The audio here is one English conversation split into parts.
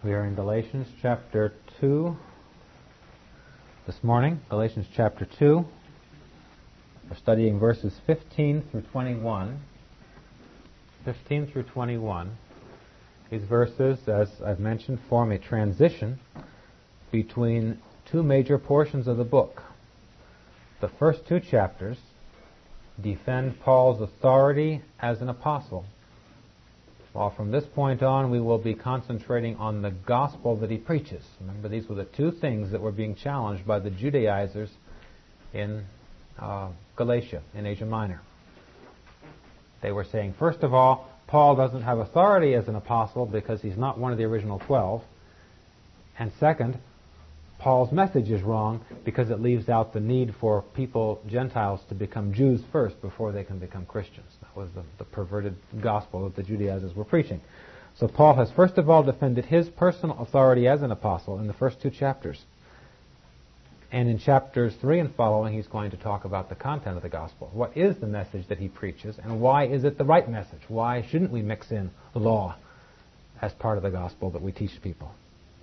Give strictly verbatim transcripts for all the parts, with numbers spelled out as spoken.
We are in Galatians chapter two this morning. Galatians chapter two. We're studying verses fifteen through twenty-one. fifteen through twenty-one. These verses, as I've mentioned, form a transition between two major portions of the book. The first two chapters defend Paul's authority as an apostle, while from this point on we will be concentrating on the gospel that he preaches. Remember, these were the two things that were being challenged by the Judaizers in uh, Galatia, in Asia Minor. They were saying, first of all, Paul doesn't have authority as an apostle because he's not one of the original twelve. And second, Paul's message is wrong because it leaves out the need for people, Gentiles, to become Jews first before they can become Christians. That was the, the perverted gospel that the Judaizers were preaching. So Paul has first of all defended his personal authority as an apostle in the first two chapters. And in chapters three and following, he's going to talk about the content of the gospel. What is the message that he preaches, and why is it the right message? Why shouldn't we mix in law as part of the gospel that we teach people?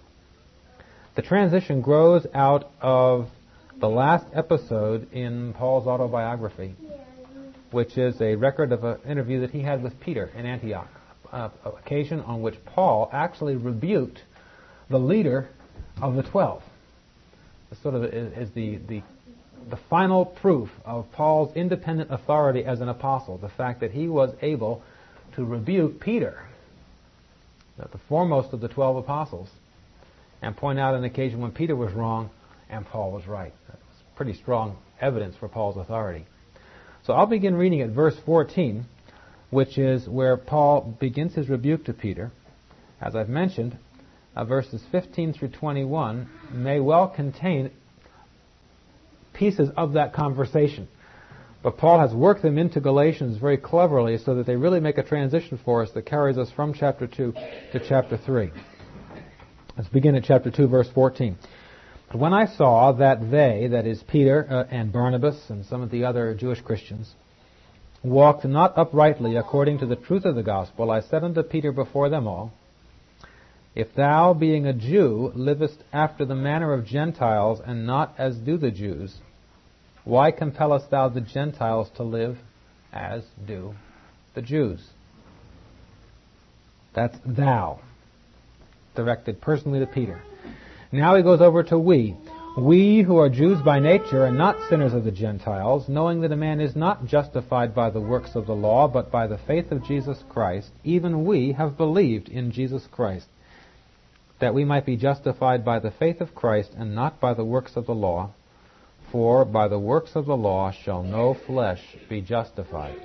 The transition grows out of the last episode in Paul's autobiography, which is a record of an interview that he had with Peter in Antioch, an occasion on which Paul actually rebuked the leader of the twelve. This sort of is the, the, the final proof of Paul's independent authority as an apostle, the fact that he was able to rebuke Peter, the foremost of the twelve apostles, and point out an occasion when Peter was wrong and Paul was right. That's pretty strong evidence for Paul's authority. So I'll begin reading at verse fourteen, which is where Paul begins his rebuke to Peter. As I've mentioned, uh, verses fifteen through twenty-one may well contain pieces of that conversation. But Paul has worked them into Galatians very cleverly so that they really make a transition for us that carries us from chapter two to chapter three. Let's begin at chapter two, verse fourteen. But when I saw that they, that is Peter uh, and Barnabas and some of the other Jewish Christians, walked not uprightly according to the truth of the gospel, I said unto Peter before them all, If thou, being a Jew, livest after the manner of Gentiles, and not as do the Jews, why compellest thou the Gentiles to live as do the Jews? That's thou, directed personally to Peter. Now he goes over to we. We who are Jews by nature and not sinners of the Gentiles, knowing that a man is not justified by the works of the law, but by the faith of Jesus Christ, even we have believed in Jesus Christ, that we might be justified by the faith of Christ and not by the works of the law. For by the works of the law shall no flesh be justified.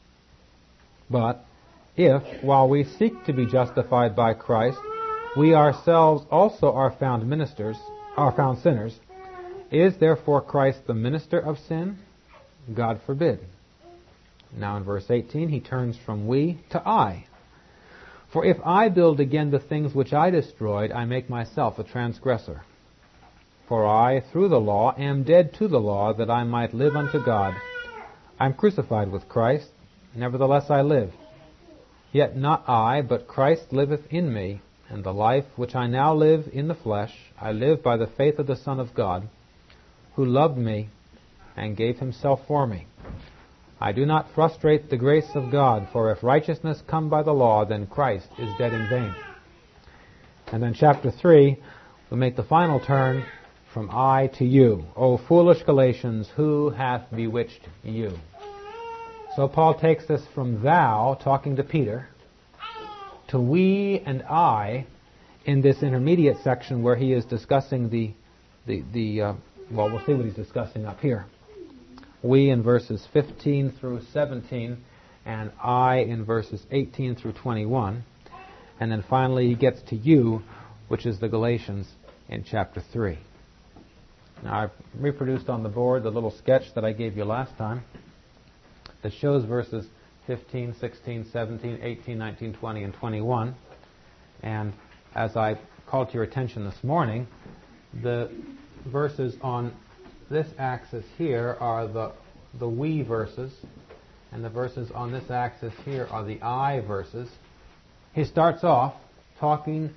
But if, while we seek to be justified by Christ, we ourselves also are found ministers, are found sinners, is therefore Christ the minister of sin? God forbid. Now in verse eighteen he turns from we to I. For if I build again the things which I destroyed, I make myself a transgressor. For I, through the law, am dead to the law, that I might live unto God. I am crucified with Christ, nevertheless I live. Yet not I, but Christ liveth in me. And the life which I now live in the flesh, I live by the faith of the Son of God, who loved me and gave himself for me. I do not frustrate the grace of God, for if righteousness come by the law, then Christ is dead in vain. And then chapter three, we make the final turn from I to you. O foolish Galatians, who hath bewitched you? So Paul takes us from thou, talking to Peter, to we and I in this intermediate section where he is discussing the, the, the uh, well, we'll see what he's discussing up here. We in verses fifteen through seventeen, and I in verses eighteen through twenty-one. And then finally he gets to you, which is the Galatians in chapter three. Now I've reproduced on the board the little sketch that I gave you last time that shows verses fifteen, sixteen, seventeen, eighteen, nineteen, twenty, and twenty-one. And as I called to your attention this morning, the verses on this axis here are the, the we verses, and the verses on this axis here are the I verses. He starts off talking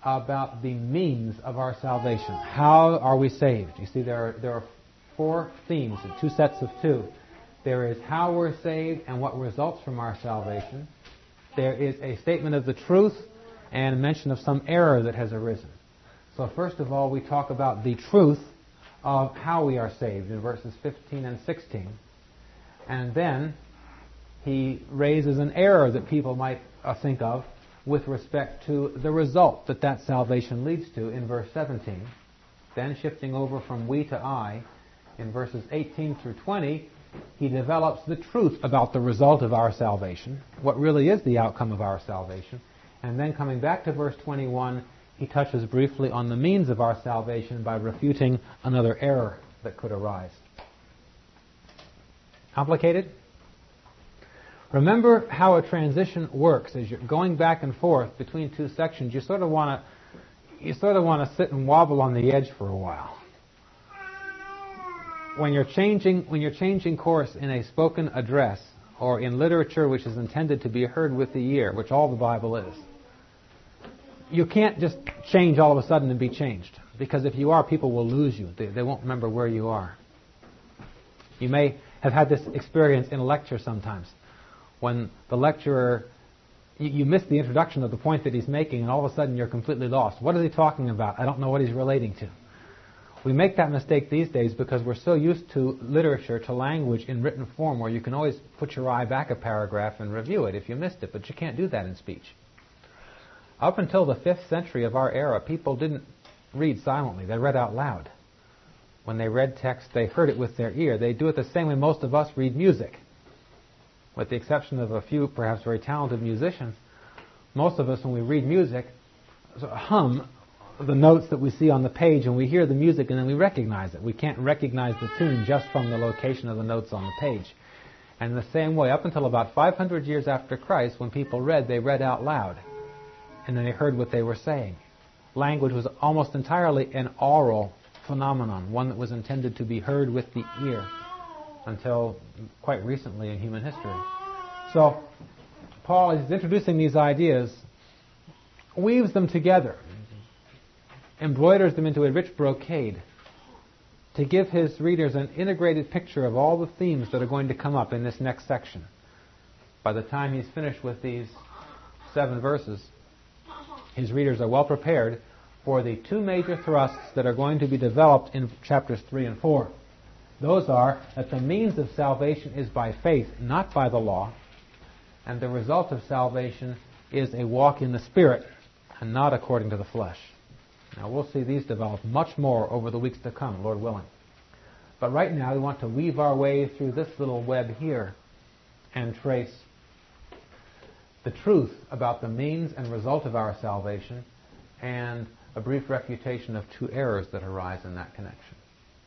about the means of our salvation. How are we saved? You see, there are, there are four themes, two sets of two. There is how we're saved and what results from our salvation. There is a statement of the truth and a mention of some error that has arisen. So first of all, we talk about the truth of how we are saved in verses fifteen and sixteen. And then he raises an error that people might uh, think of with respect to the result that that salvation leads to in verse seventeen. Then shifting over from we to I, in verses eighteen through twenty, he develops the truth about the result of our salvation, what really is the outcome of our salvation. And then coming back to verse twenty-one, he touches briefly on the means of our salvation by refuting another error that could arise. Complicated? Remember how a transition works. As you're going back and forth between two sections, you sort of want to you sort of want to sit and wobble on the edge for a while. When you're changing when you're changing course in a spoken address or in literature which is intended to be heard with the ear, which all the Bible is, you can't just change all of a sudden and be changed, because if you are, people will lose you. They, they won't remember where you are. You may have had this experience in a lecture sometimes, when the lecturer, you, you miss the introduction of the point that he's making, and all of a sudden you're completely lost. What is he talking about? I don't know what he's relating to. We make that mistake these days because we're so used to literature, to language in written form, where you can always put your eye back a paragraph and review it if you missed it, but you can't do that in speech. Up until the fifth century of our era, people didn't read silently. They read out loud. When they read text, they heard it with their ear. They do it the same way most of us read music. With the exception of a few, perhaps very talented musicians, most of us, when we read music, sort of hum the notes that we see on the page, and we hear the music and then we recognize it. We can't recognize the tune just from the location of the notes on the page. And in the same way, up until about five hundred years after Christ, when people read, they read out loud. And then they heard what they were saying. Language was almost entirely an oral phenomenon, one that was intended to be heard with the ear, until quite recently in human history. So, Paul, as he's introducing these ideas, weaves them together, embroiders them into a rich brocade, to give his readers an integrated picture of all the themes that are going to come up in this next section. By the time he's finished with these seven verses, his readers are well prepared for the two major thrusts that are going to be developed in chapters three and four. Those are that the means of salvation is by faith, not by the law, and the result of salvation is a walk in the Spirit, and not according to the flesh. Now, we'll see these develop much more over the weeks to come, Lord willing. But right now, we want to weave our way through this little web here and trace the truth about the means and result of our salvation, and a brief refutation of two errors that arise in that connection.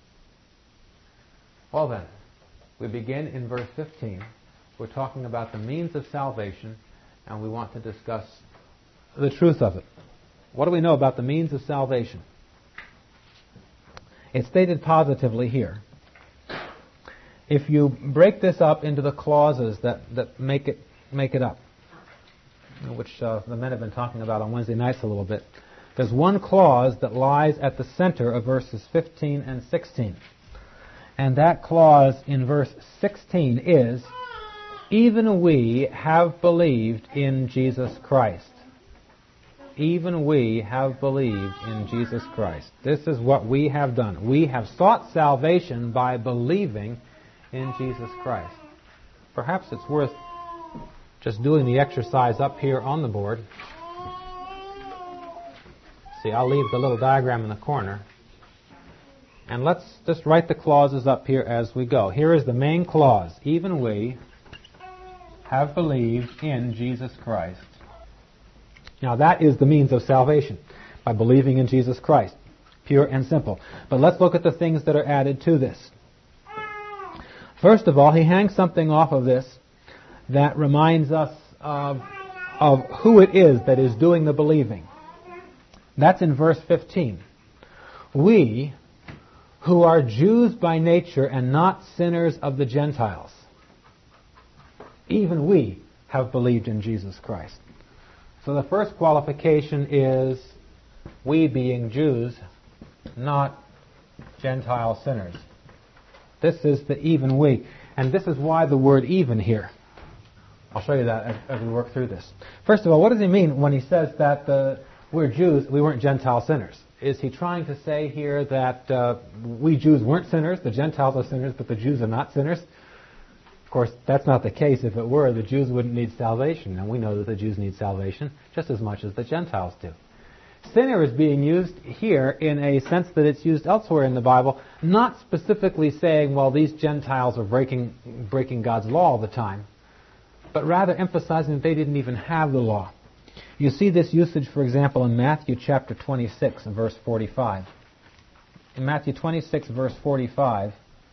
Well then, we begin in verse fifteen. We're talking about the means of salvation, and we want to discuss the truth of it. What do we know about the means of salvation? It's stated positively here. If you break this up into the clauses that, that make it make it up, which uh, the men have been talking about on Wednesday nights a little bit, there's one clause that lies at the center of verses fifteen and sixteen. And that clause in verse sixteen is, even we have believed in Jesus Christ. Even we have believed in Jesus Christ. This is what we have done. We have sought salvation by believing in Jesus Christ. Perhaps it's worth just doing the exercise up here on the board. See, I'll leave the little diagram in the corner. And let's just write the clauses up here as we go. Here is the main clause. Even we have believed in Jesus Christ. Now that is the means of salvation, by believing in Jesus Christ. Pure and simple. But let's look at the things that are added to this. First of all, he hangs something off of this that reminds us of, of who it is that is doing the believing. That's in verse fifteen. We, who are Jews by nature and not sinners of the Gentiles, even we have believed in Jesus Christ. So the first qualification is we being Jews, not Gentile sinners. This is the even we. And this is why the word even here. I'll show you that as, as we work through this. First of all, what does he mean when he says that the, we're Jews, we weren't Gentile sinners? Is he trying to say here that uh, we Jews weren't sinners, the Gentiles are sinners, but the Jews are not sinners? Of course, that's not the case. If it were, the Jews wouldn't need salvation. And we know that the Jews need salvation just as much as the Gentiles do. Sinner is being used here in a sense that it's used elsewhere in the Bible, not specifically saying, well, these Gentiles are breaking, breaking God's law all the time, but rather emphasizing that they didn't even have the law. You see this usage, for example, in Matthew chapter twenty-six, verse forty-five. In Matthew twenty-six, verse forty-five,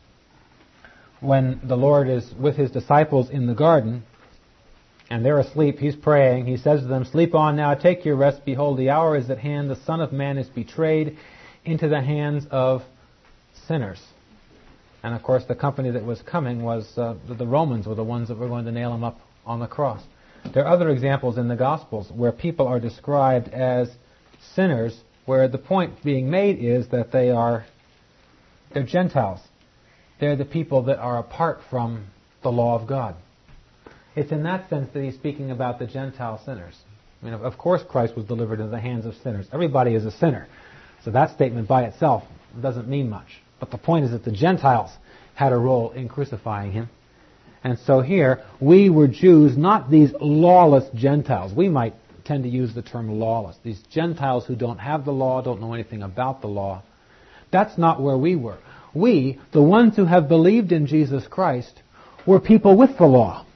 when the Lord is with his disciples in the garden, and they're asleep, he's praying, he says to them, "Sleep on now, take your rest, behold, the hour is at hand, the Son of Man is betrayed into the hands of sinners." And of course, the company that was coming was, uh, the Romans were the ones that were going to nail him up on the cross. There are other examples in the Gospels where people are described as sinners, where the point being made is that they are, they're Gentiles. They're the people that are apart from the law of God. It's in that sense that he's speaking about the Gentile sinners. I mean, of course Christ was delivered into the hands of sinners. Everybody is a sinner. So that statement by itself doesn't mean much. But the point is that the Gentiles had a role in crucifying him. And so here, we were Jews, not these lawless Gentiles. We might tend to use the term lawless. These Gentiles who don't have the law, don't know anything about the law. That's not where we were. We, the ones who have believed in Jesus Christ, were people with the law.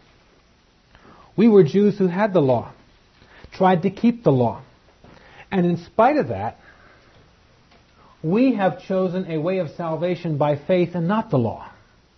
We were Jews who had the law, tried to keep the law. And in spite of that, we have chosen a way of salvation by faith and not the law.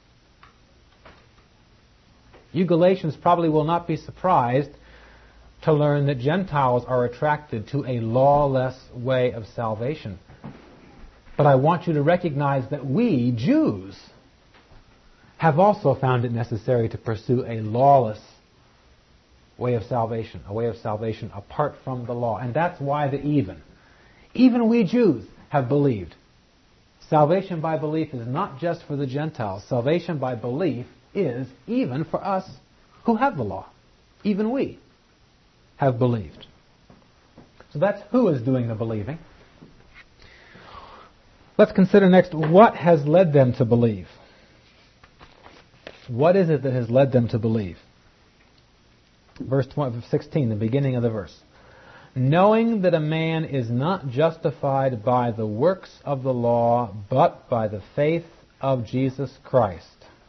You Galatians probably will not be surprised to learn that Gentiles are attracted to a lawless way of salvation. But I want you to recognize that we, Jews, have also found it necessary to pursue a lawless way of salvation, a way of salvation apart from the law. And that's why the even. Even we Jews have believed. Salvation by belief is not just for the Gentiles. Salvation by belief is even for us who have the law. Even we have believed. So that's who is doing the believing. Let's consider next what has led them to believe. What is it that has led them to believe? Verse sixteen, the beginning of the verse. Knowing that a man is not justified by the works of the law, but by the faith of Jesus Christ.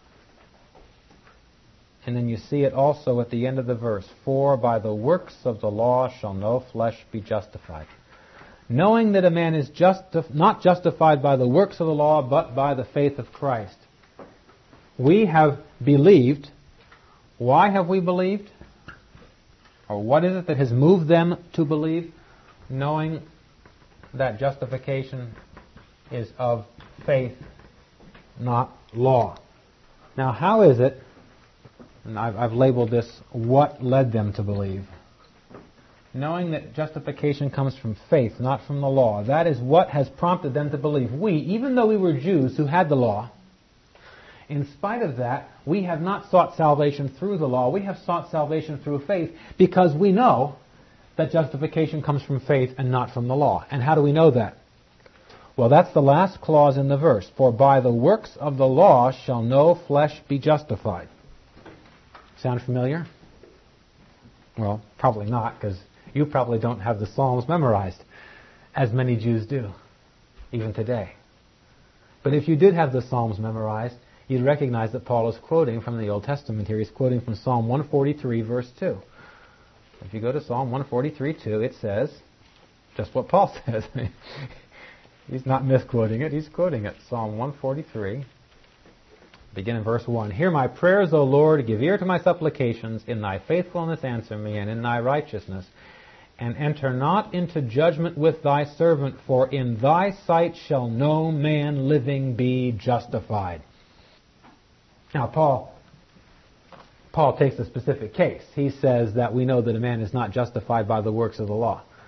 And then you see it also at the end of the verse. For by the works of the law shall no flesh be justified. Knowing that a man is justif- not justified by the works of the law, but by the faith of Christ. We have believed. Why have we believed? Or what is it that has moved them to believe? Knowing that justification is of faith, not law. Now, how is it, and I've, I've labeled this, what led them to believe? Knowing that justification comes from faith, not from the law. That is what has prompted them to believe. We, even though we were Jews who had the law, in spite of that, we have not sought salvation through the law. We have sought salvation through faith because we know that justification comes from faith and not from the law. And how do we know that? Well, that's the last clause in the verse. For by the works of the law shall no flesh be justified. Sound familiar? Well, probably not, because you probably don't have the Psalms memorized, as many Jews do, even today. But if you did have the Psalms memorized, you'd recognize that Paul is quoting from the Old Testament here. He's quoting from Psalm one forty-three, verse two. If you go to Psalm one forty-three, two, it says just what Paul says. He's not misquoting it. He's quoting it. Psalm one forty-three, begin in verse one. Hear my prayers, O Lord. Give ear to my supplications. In thy faithfulness answer me, and in thy righteousness. And enter not into judgment with thy servant, for in thy sight shall no man living be justified. Now, Paul, Paul takes a specific case. He says that we know that a man is not justified by the works of the law.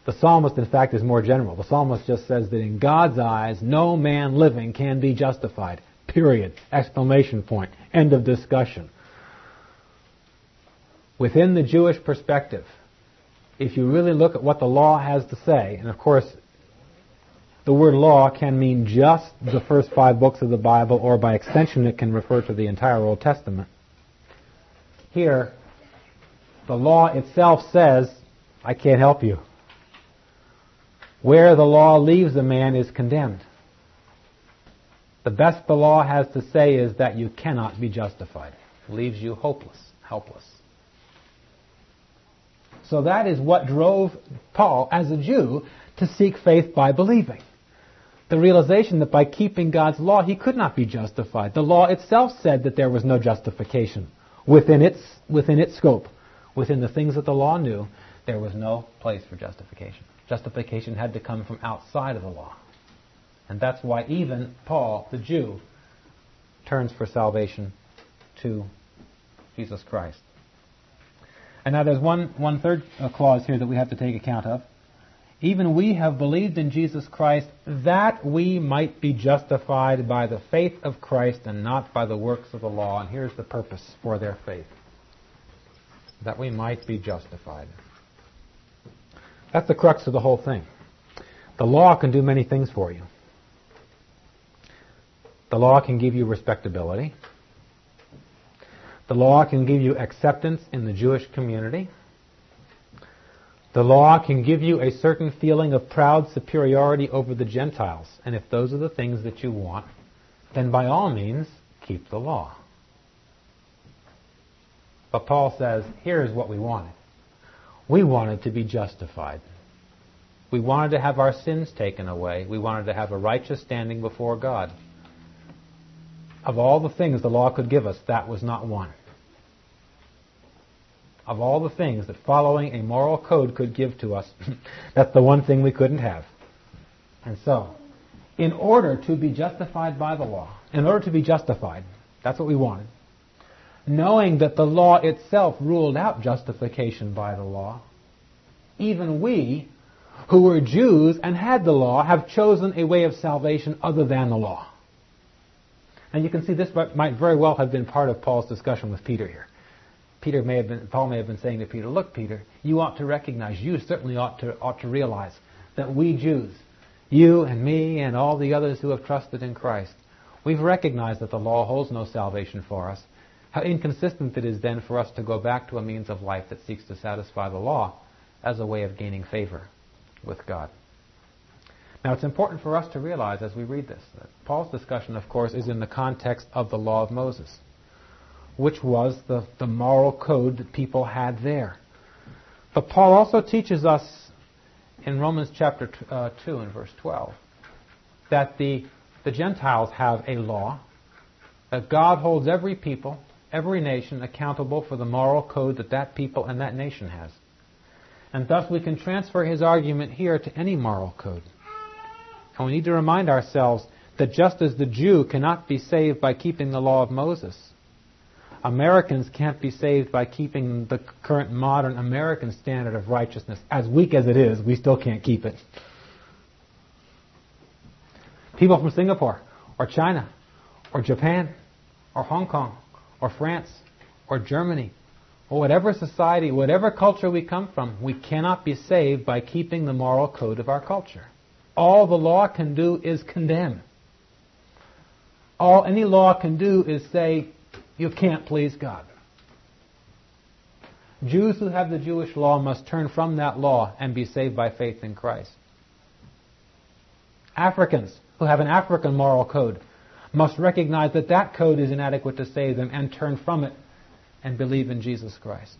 The psalmist, in fact, is more general. The psalmist just says that in God's eyes, no man living can be justified. Period. Exclamation point. End of discussion. Within the Jewish perspective, if you really look at what the law has to say, and of course, the word law can mean just the first five books of the Bible, or by extension it can refer to the entire Old Testament. Here, the law itself says, I can't help you. Where the law leaves a man is condemned. The best the law has to say is that you cannot be justified. It leaves you hopeless, helpless. So that is what drove Paul, as a Jew, to seek faith by believing. The realization that by keeping God's law, he could not be justified. The law itself said that there was no justification. Within its, within its scope, within the things that the law knew, there was no place for justification. Justification had to come from outside of the law. And that's why even Paul, the Jew, turns for salvation to Jesus Christ. And now there's one, one third uh, clause here that we have to take account of. Even we have believed in Jesus Christ that we might be justified by the faith of Christ and not by the works of the law. And here's the purpose for their faith. That we might be justified. That's the crux of the whole thing. The law can do many things for you. The law can give you respectability. The law can give you acceptance in the Jewish community. The law can give you a certain feeling of proud superiority over the Gentiles. And if those are the things that you want, then by all means, keep the law. But Paul says, here's what we wanted. We wanted to be justified. We wanted to have our sins taken away. We wanted to have a righteous standing before God. Of all the things the law could give us, that was not one. Of all the things that following a moral code could give to us, that's the one thing we couldn't have. And so, in order to be justified by the law, in order to be justified, that's what we wanted, knowing that the law itself ruled out justification by the law, even we, who were Jews and had the law, have chosen a way of salvation other than the law. And you can see this might very well have been part of Paul's discussion with Peter here. Peter may have been, Paul may have been saying to Peter, look, Peter, you ought to recognize, you certainly ought to, ought to realize that we Jews, you and me and all the others who have trusted in Christ, we've recognized that the law holds no salvation for us. How inconsistent it is then for us to go back to a means of life that seeks to satisfy the law as a way of gaining favor with God. Now it's important for us to realize as we read this that Paul's discussion, of course, is in the context of the law of Moses, which was the, the moral code that people had there. But Paul also teaches us in Romans chapter uh, two and verse twelve that the, the Gentiles have a law, that God holds every people, every nation accountable for the moral code that that people and that nation has. And thus we can transfer his argument here to any moral code. And we need to remind ourselves that just as the Jew cannot be saved by keeping the law of Moses, Americans can't be saved by keeping the current modern American standard of righteousness. As weak as it is, we still can't keep it. People from Singapore, or China, or Japan, or Hong Kong, or France, or Germany, or whatever society, whatever culture we come from, we cannot be saved by keeping the moral code of our culture. All the law can do is condemn. All any law can do is say, you can't please God. Jews who have the Jewish law must turn from that law and be saved by faith in Christ. Africans who have an African moral code must recognize that that code is inadequate to save them and turn from it and believe in Jesus Christ.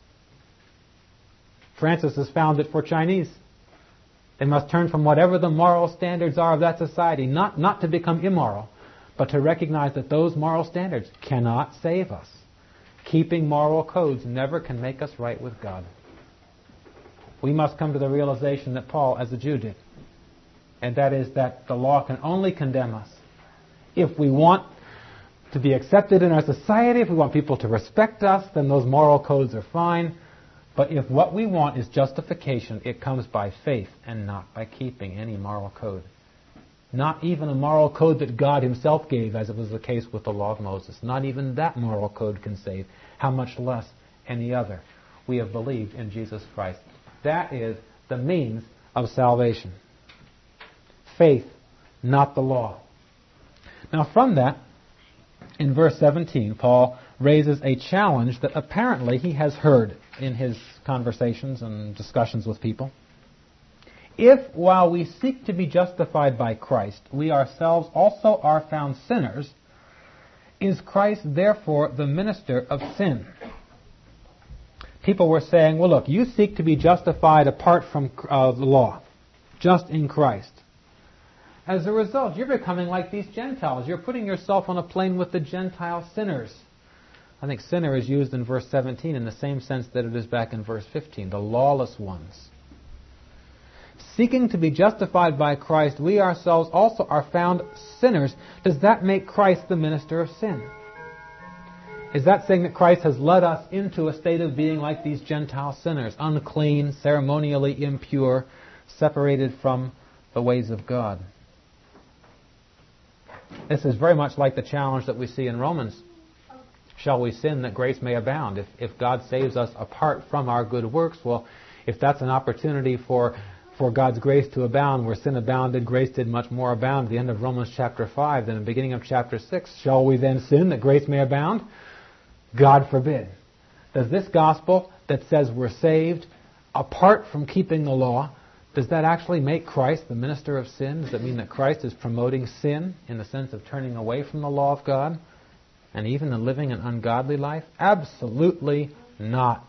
Francis has found it for Chinese. They must turn from whatever the moral standards are of that society, not, not to become immoral, but to recognize that those moral standards cannot save us. Keeping moral codes never can make us right with God. We must come to the realization that Paul, as a Jew, did. And that is that the law can only condemn us. If we want to be accepted in our society, if we want people to respect us, then those moral codes are fine. But if what we want is justification, it comes by faith and not by keeping any moral code. Not even a moral code that God himself gave, as it was the case with the law of Moses. Not even that moral code can save. How much less any other? We have believed in Jesus Christ. That is the means of salvation. Faith, not the law. Now from that, in verse seventeen, Paul raises a challenge that apparently he has heard in his conversations and discussions with people. If, while we seek to be justified by Christ, we ourselves also are found sinners, is Christ therefore the minister of sin? People were saying, well, look, you seek to be justified apart from uh, the law, just in Christ. As a result, you're becoming like these Gentiles. You're putting yourself on a plane with the Gentile sinners. I think sinner is used in verse seventeen in the same sense that it is back in verse fifteen, the lawless ones. Seeking to be justified by Christ, we ourselves also are found sinners. Does that make Christ the minister of sin? Is that saying that Christ has led us into a state of being like these Gentile sinners, unclean, ceremonially impure, separated from the ways of God? This is very much like the challenge that we see in Romans. Shall we sin that grace may abound? If, if God saves us apart from our good works, well, if that's an opportunity for, for God's grace to abound, where sin abounded, grace did much more abound, at the end of Romans chapter five, than the beginning of chapter six, shall we then sin that grace may abound? God forbid. Does this gospel that says we're saved apart from keeping the law, does that actually make Christ the minister of sin? Does it mean that Christ is promoting sin in the sense of turning away from the law of God and even in living an ungodly life? Absolutely not.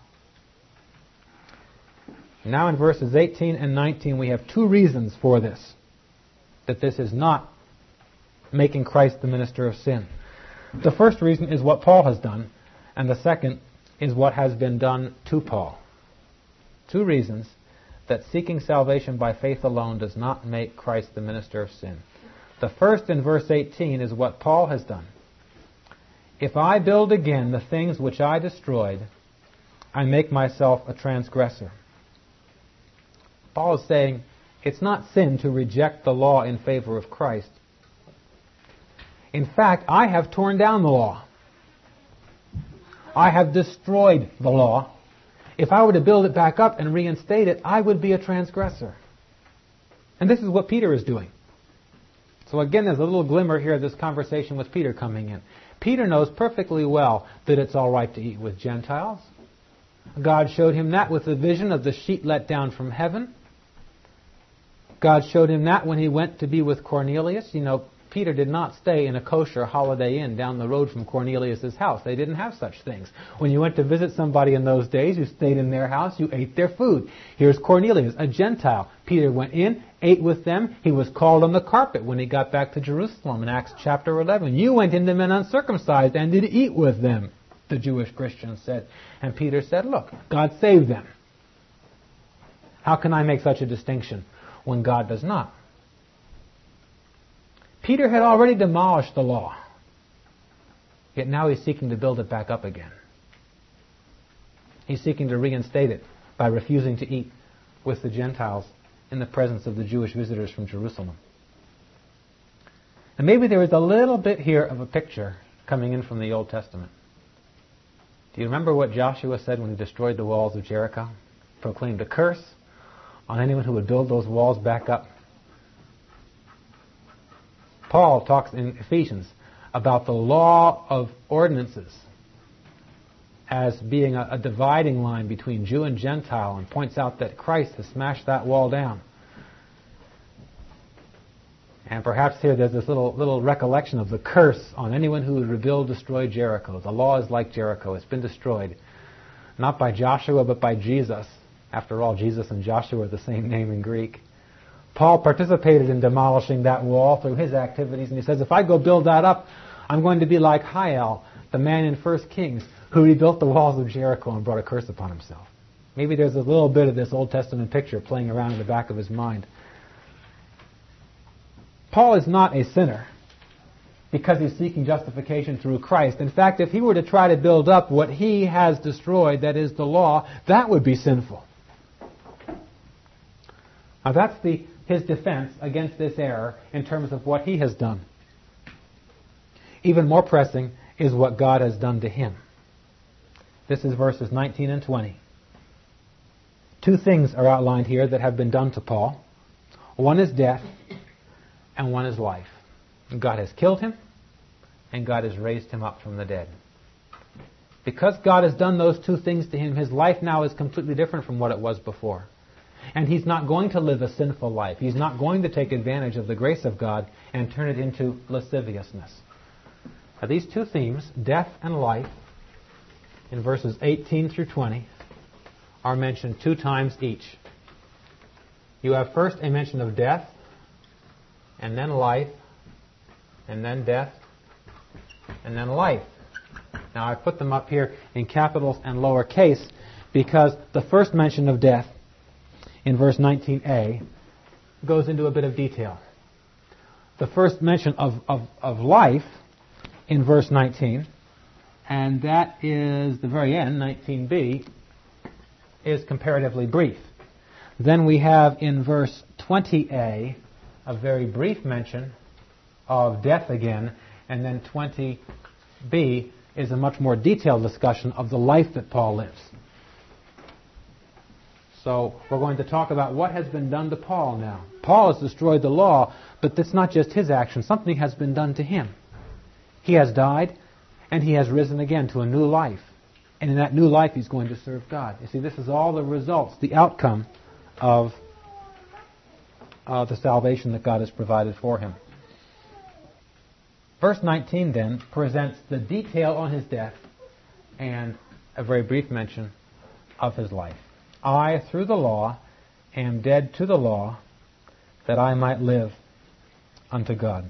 Now in verses eighteen and nineteen we have two reasons for this, that this is not making Christ the minister of sin. The first reason is what Paul has done, and the second is what has been done to Paul. Two reasons that seeking salvation by faith alone does not make Christ the minister of sin. The first, in verse eighteen, is what Paul has done. If I build again the things which I destroyed, I make myself a transgressor. Paul is saying it's not sin to reject the law in favor of Christ. In fact, I have torn down the law. I have destroyed the law. If I were to build it back up and reinstate it, I would be a transgressor. And this is what Peter is doing. So again, there's a little glimmer here of this conversation with Peter coming in. Peter knows perfectly well that it's all right to eat with Gentiles. God showed him that with the vision of the sheet let down from heaven. God showed him that when he went to be with Cornelius. You know, Peter did not stay in a kosher Holiday Inn down the road from Cornelius' house. They didn't have such things. When you went to visit somebody in those days, you stayed in their house, you ate their food. Here's Cornelius, a Gentile. Peter went in, ate with them. He was called on the carpet when he got back to Jerusalem in Acts chapter eleven. You went into men uncircumcised and did eat with them, the Jewish Christians said. And Peter said, look, God saved them. How can I make such a distinction when God does not? Peter had already demolished the law, yet now he's seeking to build it back up again. He's seeking to reinstate it by refusing to eat with the Gentiles in the presence of the Jewish visitors from Jerusalem. And maybe there is a little bit here of a picture coming in from the Old Testament. Do you remember what Joshua said when he destroyed the walls of Jericho? Proclaimed a curse on anyone who would build those walls back up. Paul talks in Ephesians about the law of ordinances as being a, a dividing line between Jew and Gentile, and points out that Christ has smashed that wall down. And perhaps here there's this little little recollection of the curse on anyone who would rebuild, destroy Jericho. The law is like Jericho. It's been destroyed. Not by Joshua, but by Jesus. After all, Jesus and Joshua are the same name in Greek. Paul participated in demolishing that wall through his activities, and he says, if I go build that up, I'm going to be like Hiel, the man in First Kings, who rebuilt the walls of Jericho and brought a curse upon himself. Maybe there's a little bit of this Old Testament picture playing around in the back of his mind. Paul is not a sinner because he's seeking justification through Christ. In fact, if he were to try to build up what he has destroyed, that is the law, that would be sinful. Now that's the, his defense against this error in terms of what he has done. Even more pressing is what God has done to him. This is verses nineteen and twenty. Two things are outlined here that have been done to Paul. One is death, and one is life. God has killed him, and God has raised him up from the dead. Because God has done those two things to him, his life now is completely different from what it was before. And he's not going to live a sinful life. He's not going to take advantage of the grace of God and turn it into lasciviousness. Now, these two themes, death and life, in verses eighteen through twenty, are mentioned two times each. You have first a mention of death, and then life, and then death, and then life. Now I put them up here in capitals and lowercase because the first mention of death in verse nineteen a goes into a bit of detail. The first mention of, of, of life in verse nineteen, and that is the very end, nineteen b, is comparatively brief. Then we have in verse twenty a a very brief mention of death again, and then twenty b is a much more detailed discussion of the life that Paul lives. So we're going to talk about what has been done to Paul now. Paul has destroyed the law, but it's not just his action. Something has been done to him. He has died, and he has risen again to a new life. And in that new life, he's going to serve God. You see, this is all the results, the outcome of uh, the salvation that God has provided for him. Verse nineteen, then, presents the detail on his death and a very brief mention of his life. I, through the law, am dead to the law, that I might live unto God.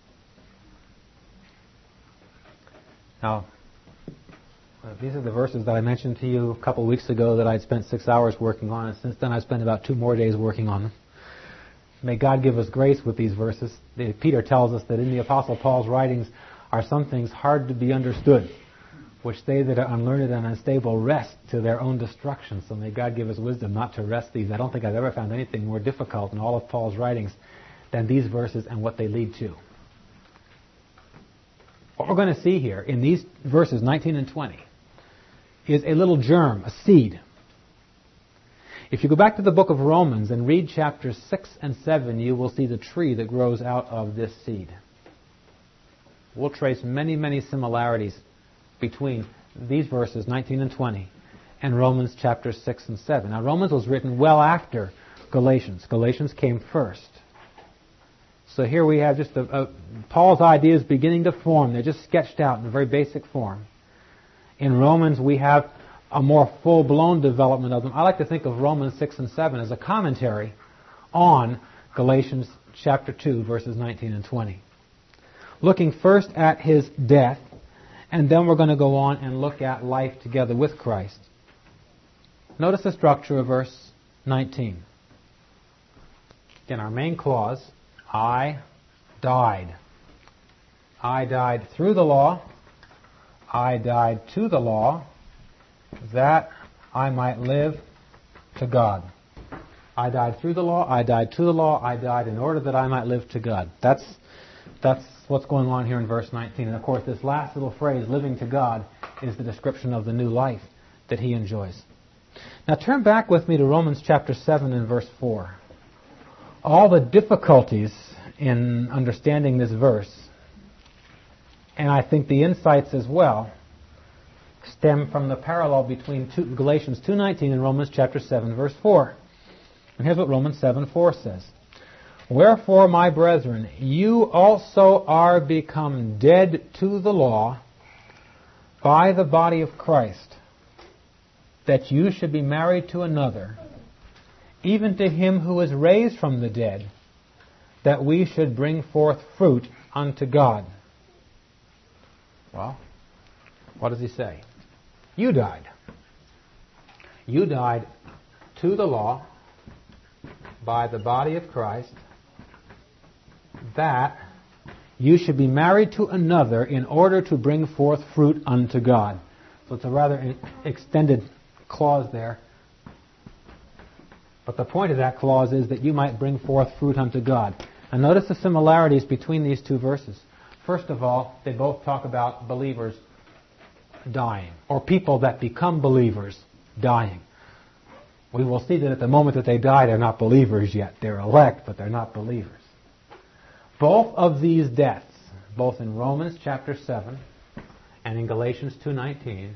Now, uh, these are the verses that I mentioned to you a couple of weeks ago that I'd spent six hours working on, and since then I've spent about two more days working on them. May God give us grace with these verses. Peter tells us that in the Apostle Paul's writings are some things hard to be understood, which they that are unlearned and unstable wrest to their own destruction. So may God give us wisdom not to wrest these. I don't think I've ever found anything more difficult in all of Paul's writings than these verses and what they lead to. What we're going to see here in these verses nineteen and twenty is a little germ, a seed. If you go back to the book of Romans and read chapters six and seven, you will see the tree that grows out of this seed. We'll trace many, many similarities between these verses, nineteen and twenty, and Romans chapters six and seven. Now, Romans was written well after Galatians. Galatians came first. So here we have just a, a, Paul's ideas beginning to form. They're just sketched out in a very basic form. In Romans, we have a more full-blown development of them. I like to think of Romans six and seven as a commentary on Galatians chapter two, verses nineteen and twenty. Looking first at his death, and then we're going to go on and look at life together with Christ. Notice the structure of verse nineteen. In our main clause, I died. I died through the law. I died to the law, that I might live to God. I died through the law, I died to the law, I died in order that I might live to God. That's that's what's going on here in verse nineteen. And of course, this last little phrase, living to God, is the description of the new life that he enjoys. Now turn back with me to Romans chapter seven and verse four. All the difficulties in understanding this verse, and I think the insights as well, stem from the parallel between two, Galatians two nineteen and Romans chapter seven, verse four. And here's what Romans seven four says. Wherefore, my brethren, you also are become dead to the law by the body of Christ, that you should be married to another, even to him who is raised from the dead, that we should bring forth fruit unto God. Well, what does he say? You died. You died to the law by the body of Christ, that You should be married to another in order to bring forth fruit unto God. So it's a rather extended clause there. But the point of that clause is that you might bring forth fruit unto God. And notice the similarities between these two verses. First of all, they both talk about believers dying, or people that become believers dying. We will see that at the moment that they die, they're not believers yet. They're elect, but they're not believers. Both of these deaths, both in Romans chapter seven and in Galatians two nineteen,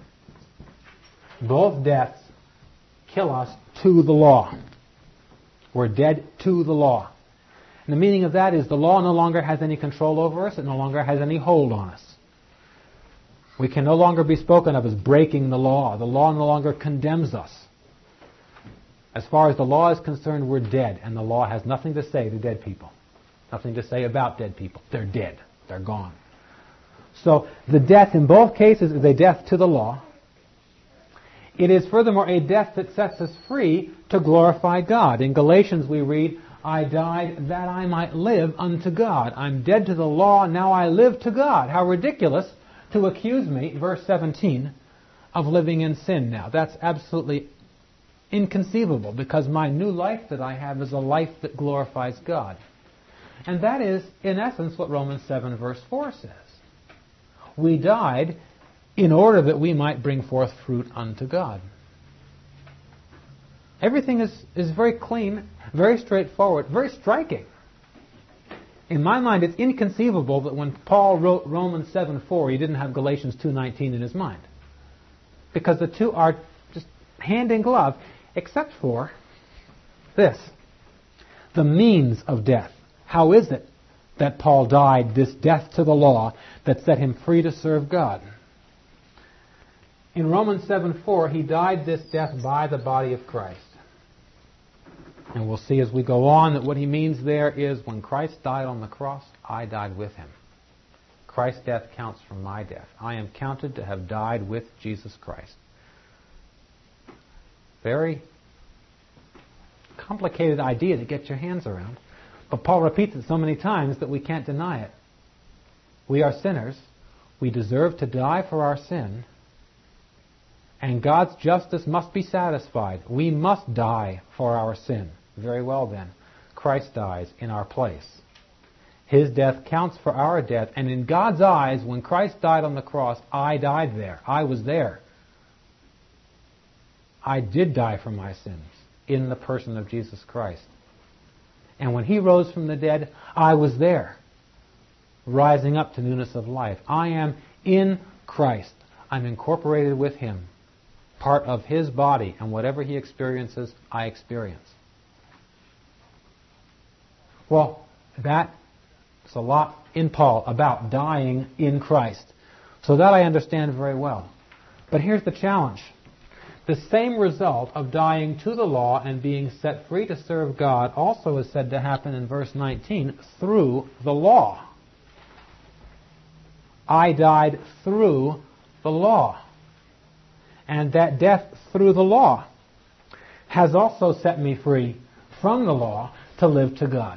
both deaths kill us to the law. We're dead to the law. And the meaning of that is the law no longer has any control over us. It no longer has any hold on us. We can no longer be spoken of as breaking the law. The law no longer condemns us. As far as the law is concerned, we're dead, and the law has nothing to say to dead people. Nothing to say about dead people. They're dead. They're gone. So the death in both cases is a death to the law. It is furthermore a death that sets us free to glorify God. In Galatians we read, I died that I might live unto God. I'm dead to the law, now I live to God. How ridiculous to accuse me, verse seventeen, of living in sin now. That's absolutely inconceivable, because my new life that I have is a life that glorifies God. And that is, in essence, what Romans seven verse four says. We died in order that we might bring forth fruit unto God. Everything is, is very clean, very straightforward, very striking. In my mind, it's inconceivable that when Paul wrote Romans seven four, he didn't have Galatians two nineteen in his mind. Because the two are just hand in glove, except for this, the means of death. How is it that Paul died this death to the law that set him free to serve God? In Romans seven four, he died this death by the body of Christ. And we'll see as we go on that what he means there is when Christ died on the cross, I died with him. Christ's death counts for my death. I am counted to have died with Jesus Christ. Very complicated idea to get your hands around. But Paul repeats it so many times that we can't deny it. We are sinners. We deserve to die for our sin. And God's justice must be satisfied. We must die for our sin. Very well then. Christ dies in our place. His death counts for our death. And in God's eyes, when Christ died on the cross, I died there. I was there. I did die for my sins in the person of Jesus Christ. And when he rose from the dead, I was there, rising up to newness of life. I am in Christ. I'm incorporated with him, part of his body, and whatever he experiences, I experience. Well, that's a lot in Paul about dying in Christ. So that I understand very well. But here's the challenge. The same result of dying to the law and being set free to serve God also is said to happen in verse nineteen, through the law. I died through the law. And that death through the law has also set me free from the law to live to God.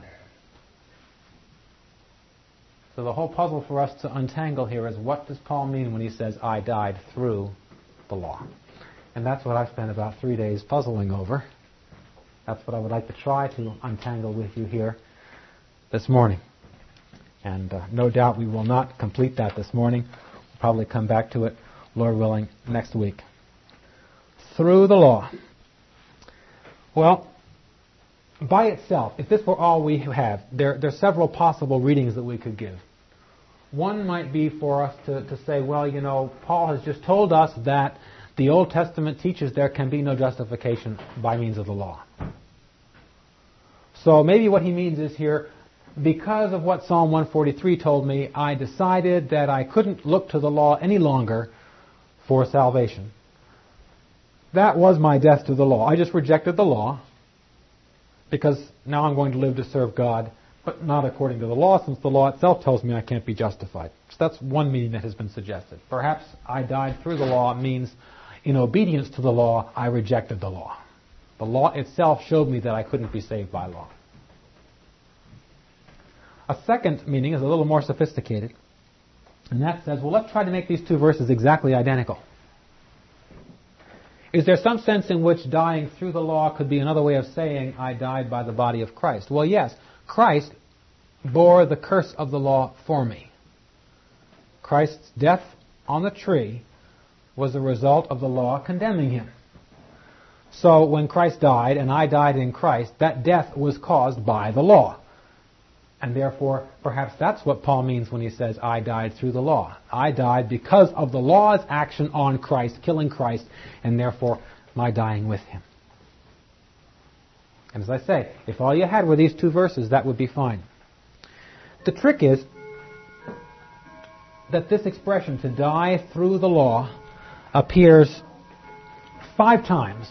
So the whole puzzle for us to untangle here is, what does Paul mean when he says, I died through the law? And that's what I've spent about three days puzzling over. That's what I would like to try to untangle with you here this morning. And uh, no doubt we will not complete that this morning. We'll probably come back to it, Lord willing, next week. Through the law. Well, by itself, if this were all we have, there, there are several possible readings that we could give. One might be for us to, to say, well, you know, Paul has just told us that the Old Testament teaches there can be no justification by means of the law. So maybe what he means is here, because of what Psalm one forty-three told me, I decided that I couldn't look to the law any longer for salvation. That was my death to the law. I just rejected the law because now I'm going to live to serve God, but not according to the law, since the law itself tells me I can't be justified. So that's one meaning that has been suggested. Perhaps I died through the law means in obedience to the law, I rejected the law. The law itself showed me that I couldn't be saved by law. A second meaning is a little more sophisticated, and that says, well, let's try to make these two verses exactly identical. Is there some sense in which dying through the law could be another way of saying I died by the body of Christ? Well, yes. Christ bore the curse of the law for me. Christ's death on the tree was the result of the law condemning him. So when Christ died and I died in Christ, that death was caused by the law. And therefore, perhaps that's what Paul means when he says, I died through the law. I died because of the law's action on Christ, killing Christ, and therefore my dying with him. And as I say, if all you had were these two verses, that would be fine. The trick is that this expression, to die through the law, appears five times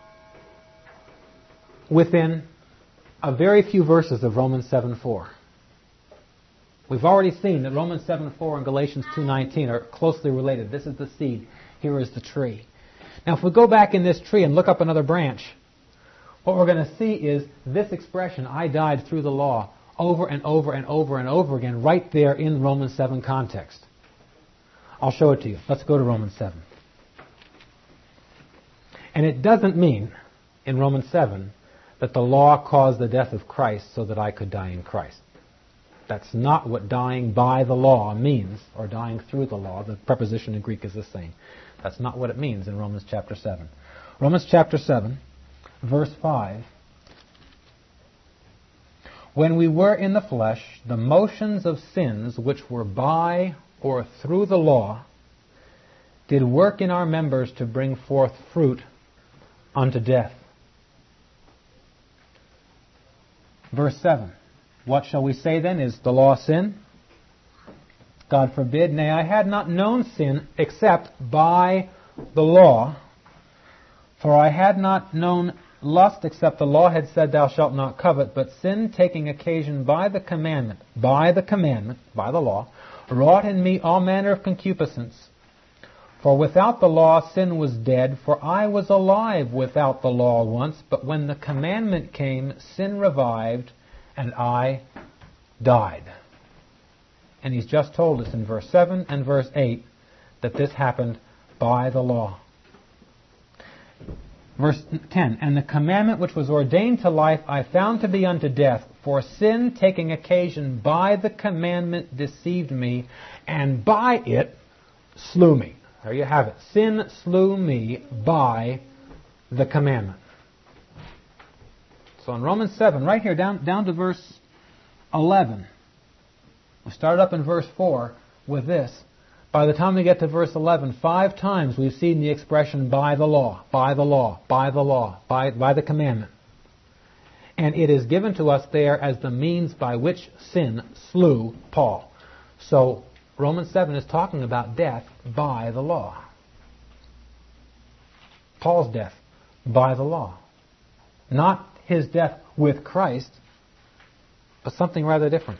within a very few verses of Romans seven four. We've already seen that Romans seven four and Galatians two nineteen are closely related. This is the seed. Here is the tree. Now, if we go back in this tree and look up another branch, what we're going to see is this expression, I died through the law, over and over and over and over again, right there in Romans seven context. I'll show it to you. Let's go to Romans seven. And it doesn't mean, in Romans seven, that the law caused the death of Christ so that I could die in Christ. That's not what dying by the law means, or dying through the law. The preposition in Greek is the same. That's not what it means in Romans chapter seven. Romans chapter seven, verse five. When we were in the flesh, the motions of sins which were by or through the law did work in our members to bring forth fruit unto death. Verse seven. What shall we say then? Is the law sin? God forbid. Nay, I had not known sin except by the law. For I had not known lust except the law had said, thou shalt not covet. But sin, taking occasion by the commandment, by the commandment, by the law, wrought in me all manner of concupiscence. For without the law sin was dead, for I was alive without the law once. But when the commandment came, sin revived, and I died. And he's just told us in verse seven and verse eight that this happened by the law. Verse ten, and the commandment which was ordained to life I found to be unto death, for sin taking occasion by the commandment deceived me, and by it slew me. There you have it. Sin slew me by the commandment. So in Romans seven, right here, down, down to verse eleven, we started up in verse four with this. By the time we get to verse eleven, five times we've seen the expression by the law, by the law, by the law, by, by the commandment. And it is given to us there as the means by which sin slew Paul. So Romans seven is talking about death by the law. Paul's death by the law. Not his death with Christ, but something rather different.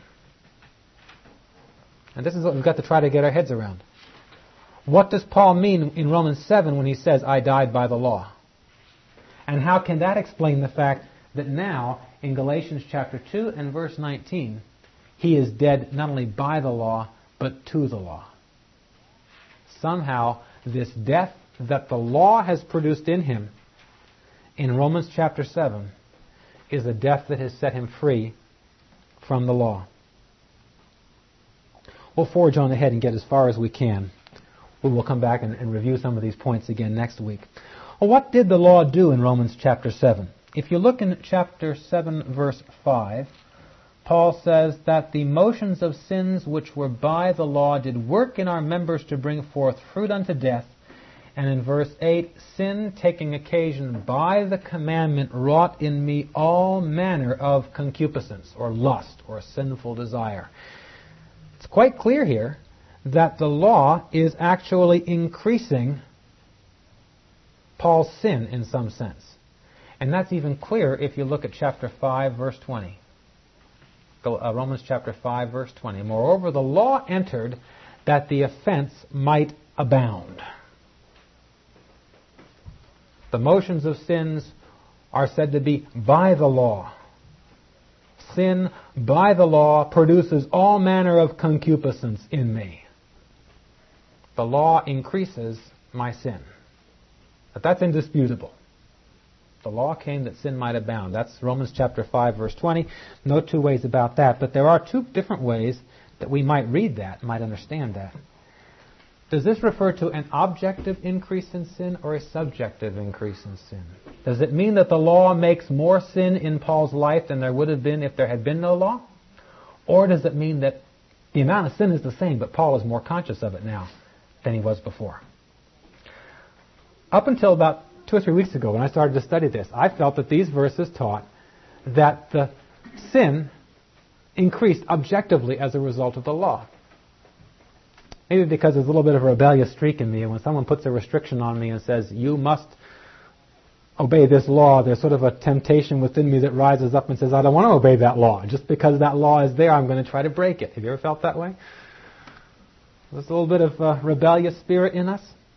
And this is what we've got to try to get our heads around. What does Paul mean in Romans seven when he says, I died by the law? And how can that explain the fact that now, in Galatians chapter two and verse nineteen, he is dead not only by the law, but to the law? Somehow, this death that the law has produced in him, in Romans chapter seven, is a death that has set him free from the law. We'll forge on ahead and get as far as we can. We will come back and, and review some of these points again next week. Well, what did the law do in Romans chapter seven? If you look in chapter seven, verse five, Paul says that the motions of sins which were by the law did work in our members to bring forth fruit unto death. And in verse eight, sin taking occasion by the commandment wrought in me all manner of concupiscence, or lust, or sinful desire. It's quite clear here that the law is actually increasing Paul's sin in some sense. And that's even clearer if you look at chapter five, verse twenty. Romans chapter five, verse twenty. Moreover, the law entered that the offense might abound. The motions of sins are said to be by the law. sin by the law produces all manner of concupiscence in me. The law increases my sin. But that's indisputable. The law came that sin might abound. That's Romans chapter five, verse twenty. No two ways about that. But there are two different ways that we might read that, might understand that. Does this refer to an objective increase in sin or a subjective increase in sin? Does it mean that the law makes more sin in Paul's life than there would have been if there had been no law? Or does it mean that the amount of sin is the same, but Paul is more conscious of it now than he was before? Up until about two or three weeks ago when I started to study this, I felt that these verses taught that the sin increased objectively as a result of the law. Maybe because there's a little bit of a rebellious streak in me, and when someone puts a restriction on me and says, you must obey this law, there's sort of a temptation within me that rises up and says, I don't want to obey that law. Just because that law is there, I'm going to try to break it. Have you ever felt that way? There's a little bit of a rebellious spirit in us.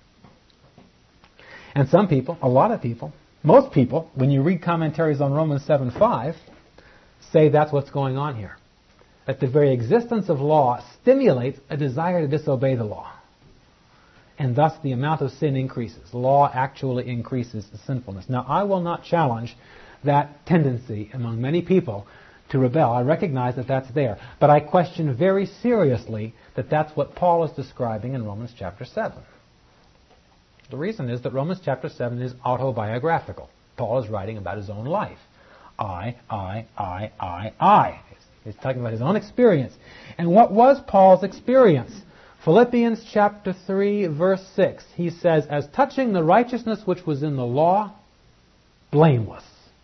And some people, a lot of people, most people, when you read commentaries on Romans seven five, say that's what's going on here. That the very existence of law stimulates a desire to disobey the law. And thus the amount of sin increases. Law actually increases the sinfulness. Now, I will not challenge that tendency among many people to rebel. I recognize that that's there. But I question very seriously that that's what Paul is describing in Romans chapter seven. The reason is that Romans chapter seven is autobiographical. Paul is writing about his own life. I, I, I, I, I. He's talking about his own experience. And what was Paul's experience? Philippians chapter three, verse six. He says, as touching the righteousness which was in the law, blameless.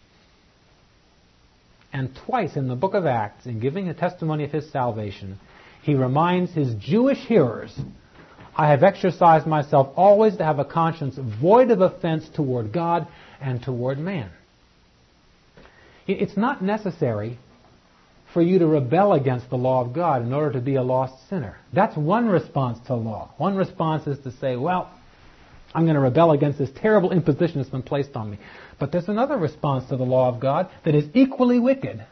And twice in the book of Acts, in giving a testimony of his salvation, he reminds his Jewish hearers, I have exercised myself always to have a conscience void of offense toward God and toward man. It's not necessary for you to rebel against the law of God in order to be a lost sinner. That's one response to law. One response is to say, well, I'm going to rebel against this terrible imposition that's been placed on me. But there's another response to the law of God that is equally wicked.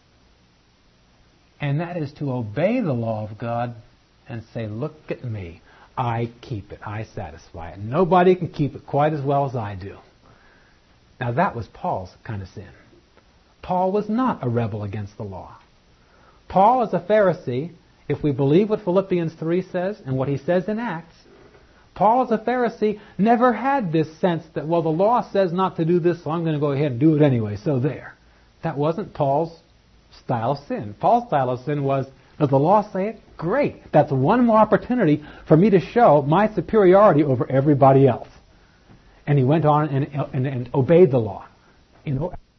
And that is to obey the law of God and say, look at me. I keep it. I satisfy it. Nobody can keep it quite as well as I do. Now that was Paul's kind of sin. Paul was not a rebel against the law. Paul, as a Pharisee, if we believe what Philippians three says and what he says in Acts, Paul, as a Pharisee, never had this sense that, well, the law says not to do this, so I'm going to go ahead and do it anyway, so there. That wasn't Paul's style of sin. Paul's style of sin was, does the law say it? Great. That's one more opportunity for me to show my superiority over everybody else. And he went on and, and, and obeyed the law. You know,